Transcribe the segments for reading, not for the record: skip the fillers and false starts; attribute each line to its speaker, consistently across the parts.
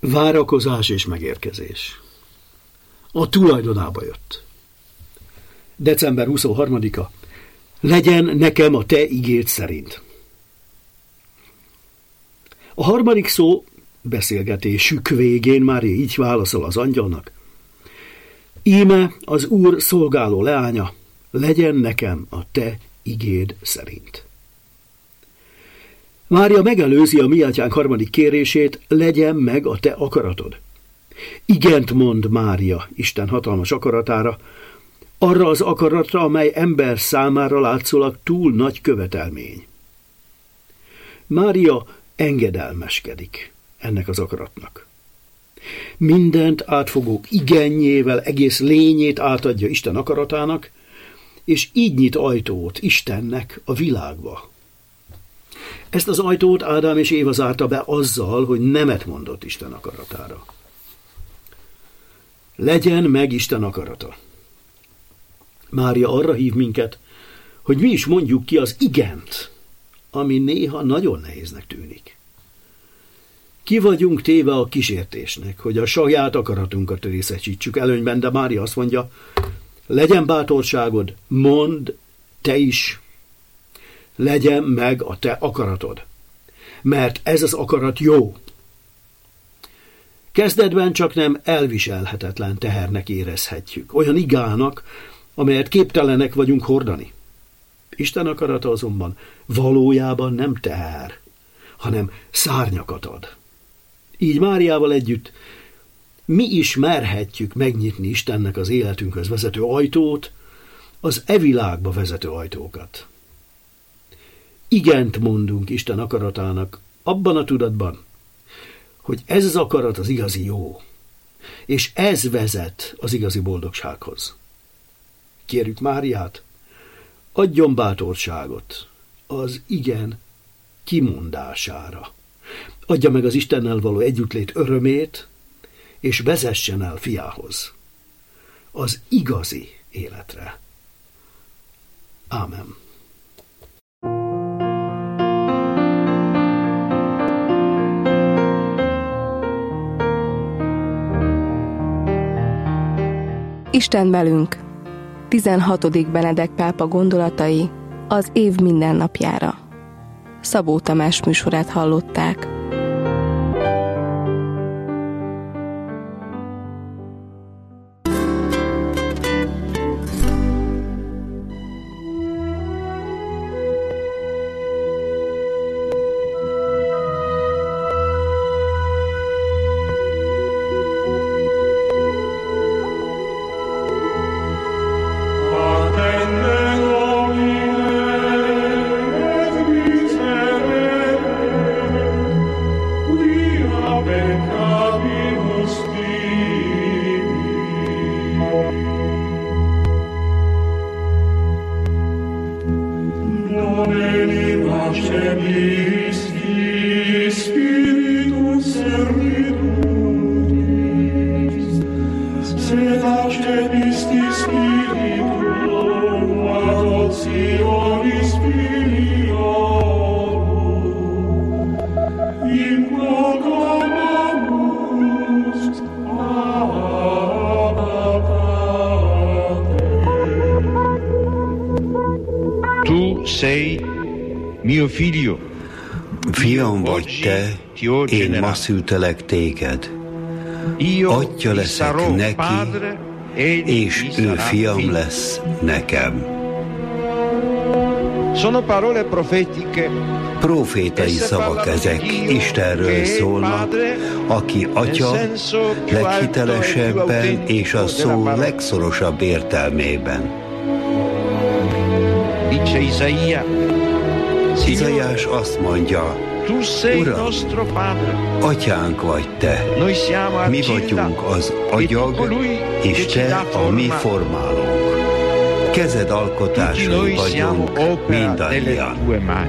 Speaker 1: Várakozás és megérkezés. A tulajdonába jött. December 23-a. Legyen nekem a te igéd szerint. A harmadik szó beszélgetésük végén Mária így válaszol az angyalnak. Íme az Úr szolgáló leánya, legyen nekem a te igéd szerint. Mária megelőzi a mi atyánk harmadik kérését, legyen meg a te akaratod. Igent mond Mária Isten hatalmas akaratára, arra az akaratra, amely ember számára látszólag túl nagy követelmény. Mária engedelmeskedik ennek az akaratnak. Mindent átfogó igennyével egész lényét átadja Isten akaratának, és így nyit ajtót Istennek a világba. Ezt az ajtót Ádám és Éva zárta be azzal, hogy nemet mondott Isten akaratára. Legyen meg Isten akarata. Mária arra hív minket, hogy mi is mondjuk ki az igent, ami néha nagyon nehéznek tűnik. Ki vagyunk téve a kísértésnek, hogy a saját akaratunkat részesítsük előnyben, de Mária azt mondja, legyen bátorságod, mondd te is, legyen meg a te akaratod, mert ez az akarat jó. Kezdetben csak nem elviselhetetlen tehernek érezhetjük, olyan igának, amelyet képtelenek vagyunk hordani. Isten akarata azonban valójában nem teher, hanem szárnyakat ad. Így Máriával együtt mi is merhetjük megnyitni Istennek az életünkhöz vezető ajtót, az világba vezető ajtókat. Igent mondunk Isten akaratának abban a tudatban, hogy ez az akarat az igazi jó, és ez vezet az igazi boldogsághoz. Kérjük Máriát, adjon bátorságot az igen kimondására. Adja meg az Istennel való együttlét örömét, és vezessen el fiához, az igazi életre. Ámen.
Speaker 2: Isten velünk. 16. Benedek pápa gondolatai az év mindennapjára. Szabó Tamás műsorát hallották.
Speaker 3: Sei mio figlio.
Speaker 4: Fiam vagy te, én ma szültelek téged. Atya leszek neki, és ő fiam lesz nekem.
Speaker 3: Sono parole profetiche.
Speaker 4: Profétai szavak ezek, Istenről szólnak, aki atya leghitelesebben és a szó legszorosabb értelmében. Izaiás azt mondja, Uram, atyánk vagy te, mi vagyunk az agyag, és te a mi formálónk. Kezed alkotásai vagyunk mindannyian.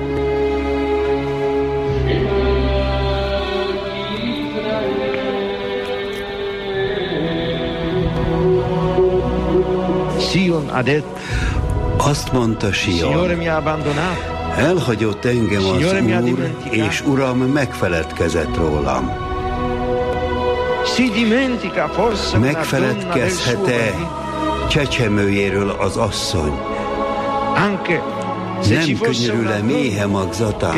Speaker 4: Azt mondta Sion, elhagyott engem az Úr, és Uram megfeledkezett rólam. Megfeledkezhet-e csecsemőjéről az asszony? Nem könyörül-e méhe magzatán?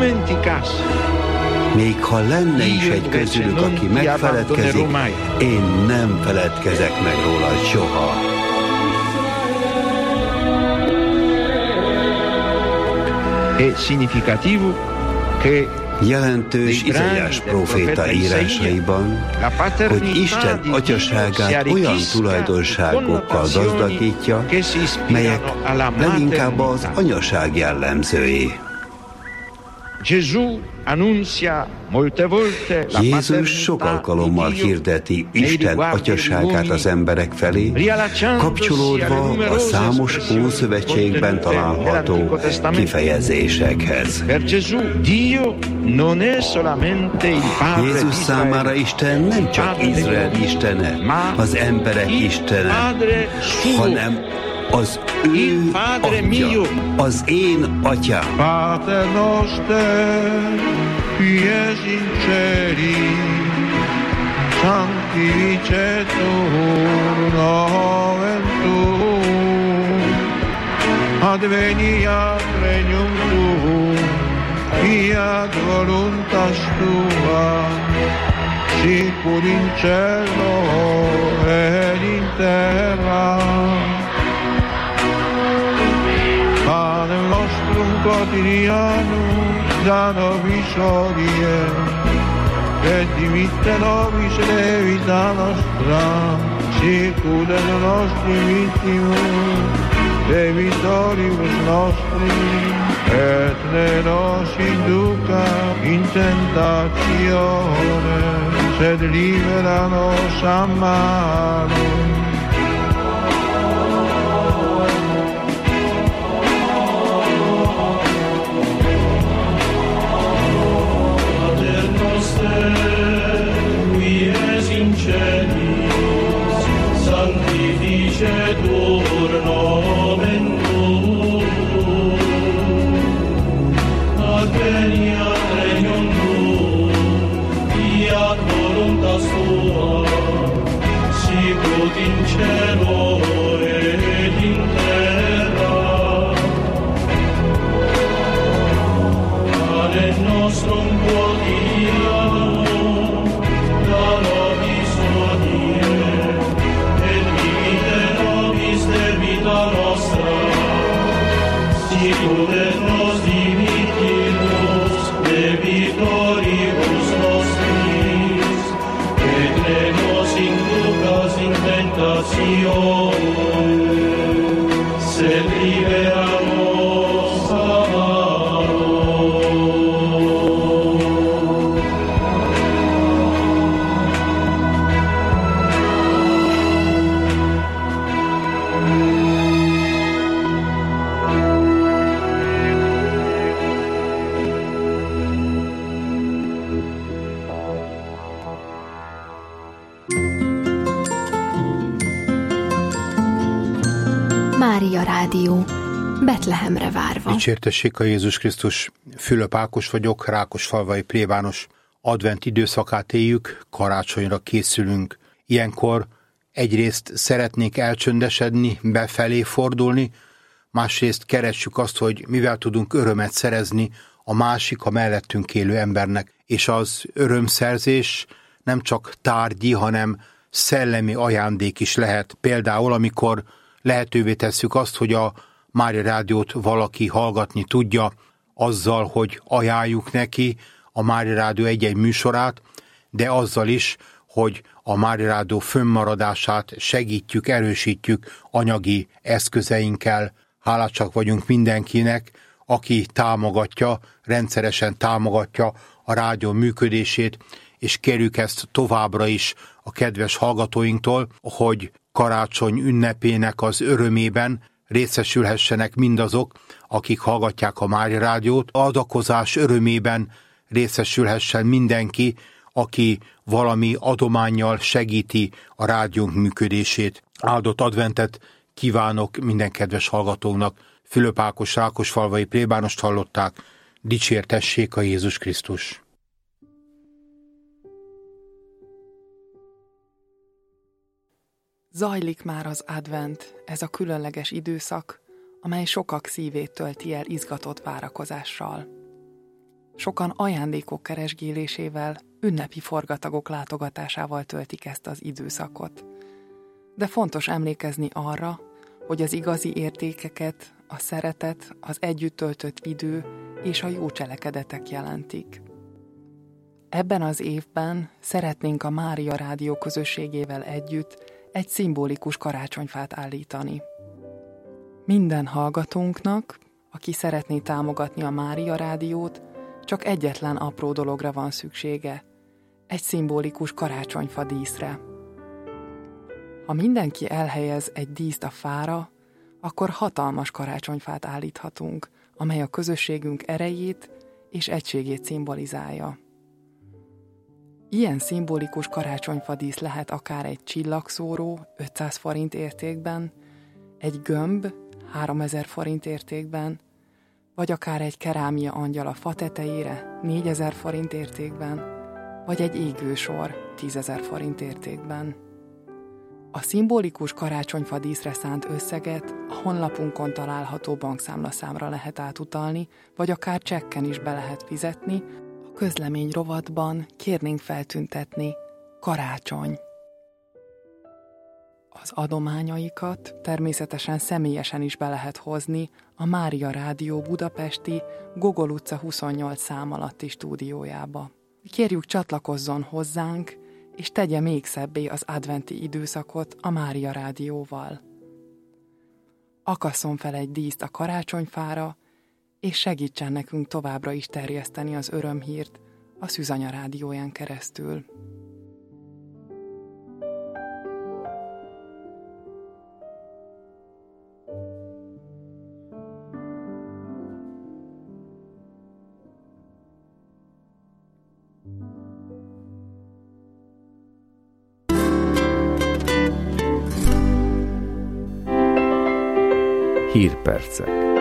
Speaker 4: Még ha lenne is egy közülük, aki megfeledkezik, én nem feledkezek meg róla soha. Jelentős Izaiás próféta írásaiban, hogy Isten atyaságát olyan tulajdonságokkal gazdagítja, melyek leginkább az anyaság jellemzői. Jézus sok alkalommal hirdeti Isten atyaságát az emberek felé, kapcsolódva a számos Ószövetségben található kifejezésekhez. Jézus számára Isten nem csak Izrael istene, az emberek istene, hanem az ő atya, az én atyám.
Speaker 3: Pater noster, qui es in celi, sanctificetur nomen tuum, adveniat regnum tuum, fiat voluntas tua, sicur in cielo et in terra. Panem nostrum quotidianum da nobis hodie, et dimitte nobis levita nostra, sicut et nostri victimus, debitoribus nostri, et ne nos induca in tentatione, sed libera nos a malo.
Speaker 5: Sanctificetur nomen tuum, adveniat regnum tuum, fiat voluntas tua, sicut in cielo et in terra. Panem nostrum quotidianum da nobis hodie, et dimitte nobis debita nostra, sicut et nos dimittimus debitoribus nostris, et ne nos inducas in tentatione, sed libera nos a malo.
Speaker 6: Mária Rádió, Betlehemre várva.
Speaker 7: Dicsértessék a Jézus Krisztus. Fülöp Ákos vagyok, Rákosfalvai plébános. Advent időszakát éljük, karácsonyra készülünk. Ilyenkor egyrészt szeretnék elcsöndesedni, befelé fordulni, másrészt keressük azt, hogy mivel tudunk örömet szerezni a másik, a mellettünk élő embernek. És az örömszerzés nem csak tárgyi, hanem szellemi ajándék is lehet. Például, amikor lehetővé tesszük azt, hogy a Mária Rádiót valaki hallgatni tudja, azzal, hogy ajánljuk neki a Mária Rádió egy-egy műsorát, de azzal is, hogy a Mária Rádió fönnmaradását segítjük, erősítjük anyagi eszközeinkkel. Hálásak vagyunk mindenkinek, aki támogatja, rendszeresen támogatja a rádió működését, és kérjük ezt továbbra is a kedves hallgatóinktól, hogy karácsony ünnepének az örömében részesülhessenek mindazok, akik hallgatják a Mária Rádiót, adakozás örömében részesülhessen mindenki, aki valami adománnyal segíti a rádiónk működését. Áldott adventet kívánok minden kedves hallgatónak. Fülöp Ákos, Rákosfalvai plébánost hallották. Dicsértessék a Jézus Krisztus!
Speaker 8: Zajlik már az advent, ez a különleges időszak, amely sokak szívét tölti el izgatott várakozással. Sokan ajándékok keresgélésével, ünnepi forgatagok látogatásával töltik ezt az időszakot. De fontos emlékezni arra, hogy az igazi értékeket, a szeretet, az együtt töltött idő és a jó cselekedetek jelentik. Ebben az évben szeretnénk a Mária Rádió közösségével együtt egy szimbolikus karácsonyfát állítani. Minden hallgatónknak, aki szeretné támogatni a Mária Rádiót, csak egyetlen apró dologra van szüksége, egy szimbolikus karácsonyfa díszre. Ha mindenki elhelyez egy díszt a fára, akkor hatalmas karácsonyfát állíthatunk, amely a közösségünk erejét és egységét szimbolizálja. Ilyen szimbolikus karácsonyfadísz lehet akár egy csillagszóró 500 forint értékben, egy gömb 3000 forint értékben, vagy akár egy kerámia angyal a fa tetejére 4000 forint értékben, vagy egy égősor 10 000 forint értékben. A szimbolikus karácsonyfadíszre szánt összeget a honlapunkon található bankszámlaszámra lehet átutalni, vagy akár csekken is be lehet fizetni. A közlemény rovatban kérnénk feltüntetni karácsony. Az adományaikat természetesen személyesen is be lehet hozni a Mária Rádió budapesti Gogol utca 28 szám alatti stúdiójába. Kérjük, csatlakozzon hozzánk, és tegye még szebbé az adventi időszakot a Mária Rádióval. Akasszon fel egy díszt a karácsonyfára, és segítsen nekünk továbbra is terjeszteni az örömhírt a Szűzanya rádióján keresztül.
Speaker 9: Hírpercek.